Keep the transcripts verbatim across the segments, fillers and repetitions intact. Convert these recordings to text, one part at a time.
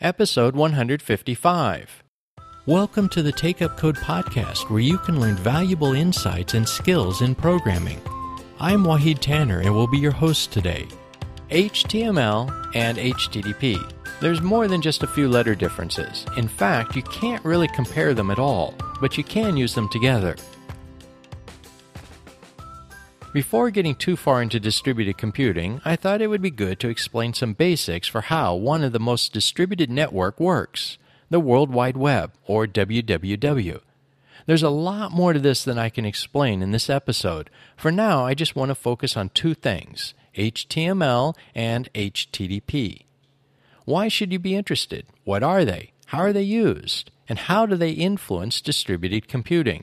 episode one hundred fifty-five. Welcome to the Take Up Code podcast, where you can learn valuable insights and skills in programming. I'm Wahid Tanner and will be your host today. H T M L and H T T P. There's more than just a few letter differences. In fact, you can't really compare them at all, but you can use them together. Before getting too far into distributed computing, I thought it would be good to explain some basics for how one of the most distributed network works, the World Wide Web, or W W W. There's a lot more to this than I can explain in this episode. For now, I just want to focus on two things, H T M L and H T T P. Why should you be interested? What are they? How are they used? And how do they influence distributed computing?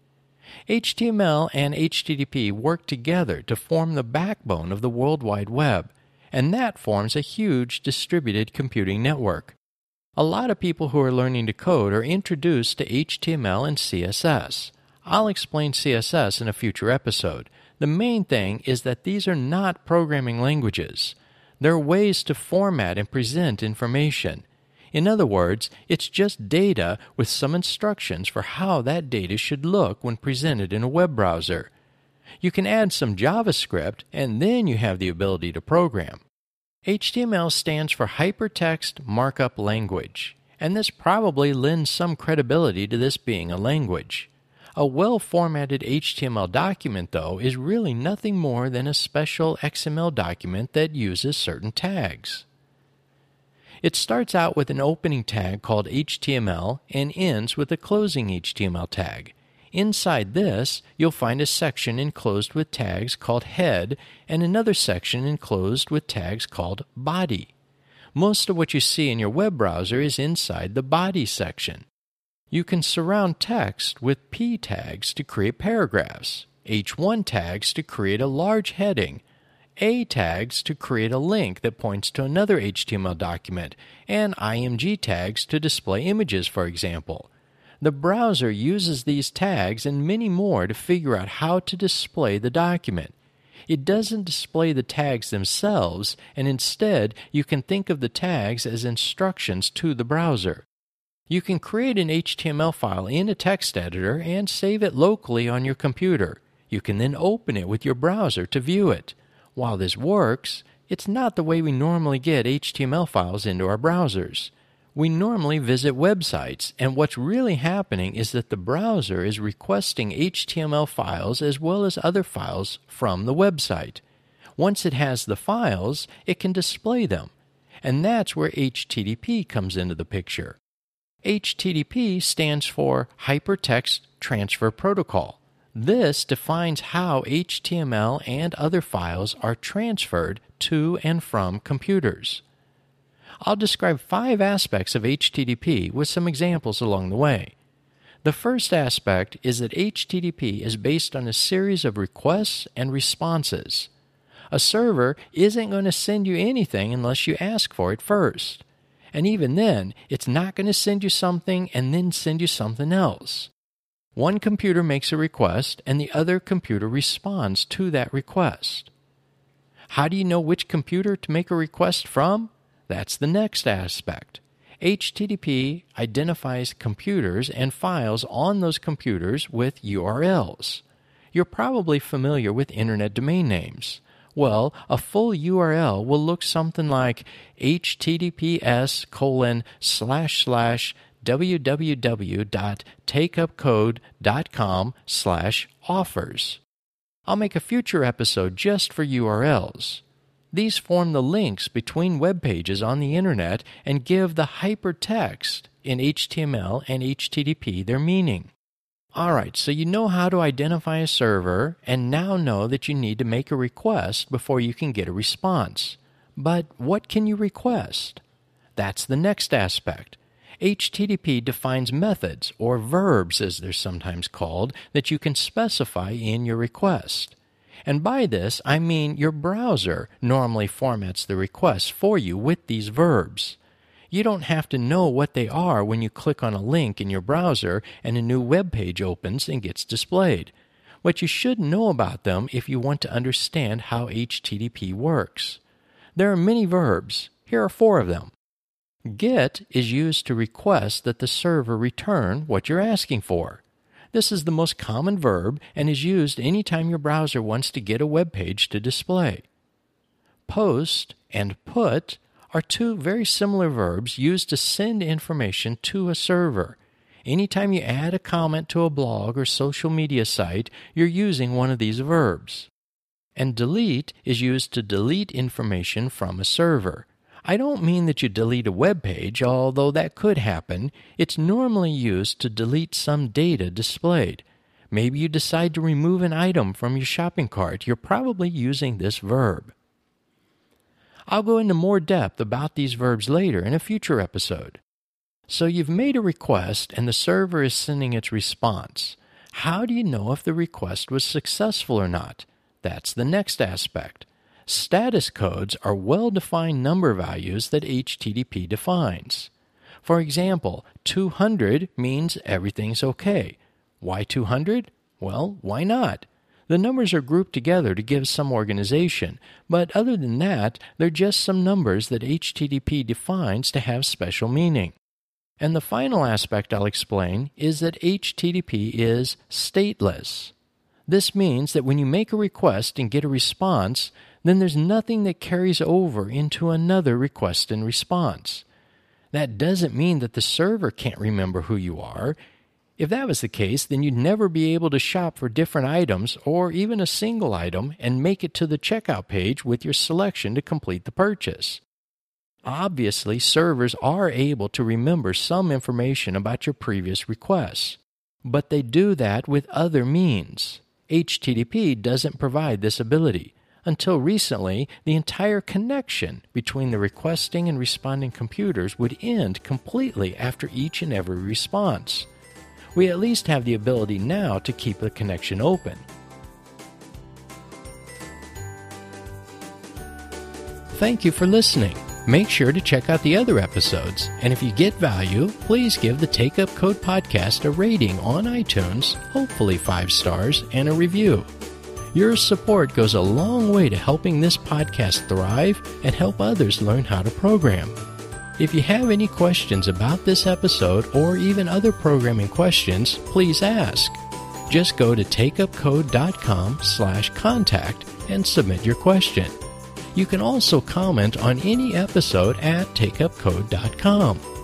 H T M L and H T T P work together to form the backbone of the World Wide Web, and that forms a huge distributed computing network. A lot of people who are learning to code are introduced to H T M L and C S S. I'll explain C S S in a future episode. The main thing is that these are not programming languages. They're ways to format and present information. In other words, it's just data with some instructions for how that data should look when presented in a web browser. You can add some JavaScript, and then you have the ability to program. H T M L stands for Hypertext Markup Language, and this probably lends some credibility to this being a language. A well-formatted H T M L document, though, is really nothing more than a special X M L document that uses certain tags. It starts out with an opening tag called H T M L and ends with a closing H T M L tag. Inside this, you'll find a section enclosed with tags called head and another section enclosed with tags called body. Most of what you see in your web browser is inside the body section. You can surround text with P tags to create paragraphs, H one tags to create a large heading, A tags to create a link that points to another H T M L document, and I M G tags to display images, for example. The browser uses these tags and many more to figure out how to display the document. It doesn't display the tags themselves, and instead you can think of the tags as instructions to the browser. You can create an H T M L file in a text editor and save it locally on your computer. You can then open it with your browser to view it. While this works, it's not the way we normally get H T M L files into our browsers. We normally visit websites, and what's really happening is that the browser is requesting H T M L files as well as other files from the website. Once it has the files, it can display them, and that's where H T T P comes into the picture. H T T P stands for Hypertext Transfer Protocol. This defines how H T M L and other files are transferred to and from computers. I'll describe five aspects of H T T P with some examples along the way. The first aspect is that H T T P is based on a series of requests and responses. A server isn't going to send you anything unless you ask for it first. And even then, it's not going to send you something and then send you something else. One computer makes a request, and the other computer responds to that request. How do you know which computer to make a request from? That's the next aspect. H T T P identifies computers and files on those computers with U R Ls. You're probably familiar with internet domain names. Well, a full U R L will look something like https colon slash slash www.takeupcode.com slash offers. I'll make a future episode just for U R Ls. These form the links between web pages on the internet and give the hypertext in H T M L and H T T P their meaning. Alright, so you know how to identify a server and now know that you need to make a request before you can get a response. But what can you request? That's the next aspect. H T T P defines methods, or verbs as they're sometimes called, that you can specify in your request. And by this, I mean your browser normally formats the request for you with these verbs. You don't have to know what they are when you click on a link in your browser and a new web page opens and gets displayed. But you should know about them if you want to understand how H T T P works. There are many verbs. Here are four of them. Get is used to request that the server return what you're asking for. This is the most common verb and is used anytime your browser wants to get a web page to display. Post and put are two very similar verbs used to send information to a server. Anytime you add a comment to a blog or social media site, you're using one of these verbs. And delete is used to delete information from a server. I don't mean that you delete a web page, although that could happen. It's normally used to delete some data displayed. Maybe you decide to remove an item from your shopping cart. You're probably using this verb. I'll go into more depth about these verbs later in a future episode. So you've made a request and the server is sending its response. How do you know if the request was successful or not? That's the next aspect. Status codes are well-defined number values that H T T P defines. For example, two hundred means everything's okay. Why two hundred? Well, why not? The numbers are grouped together to give some organization, but other than that, they're just some numbers that H T T P defines to have special meaning. And the final aspect I'll explain is that H T T P is stateless. This means that when you make a request and get a response, then there's nothing that carries over into another request and response. That doesn't mean that the server can't remember who you are. If that was the case, then you'd never be able to shop for different items or even a single item and make it to the checkout page with your selection to complete the purchase. Obviously, servers are able to remember some information about your previous requests, but they do that with other means. H T T P doesn't provide this ability. Until recently, the entire connection between the requesting and responding computers would end completely after each and every response. We at least have the ability now to keep the connection open. Thank you for listening. Make sure to check out the other episodes, and if you get value, please give the Take Up Code podcast a rating on iTunes, hopefully five stars, and a review. Your support goes a long way to helping this podcast thrive and help others learn how to program. If you have any questions about this episode or even other programming questions, please ask. Just go to takeupcode.com slash contact and submit your question. You can also comment on any episode at takeupcode dot com.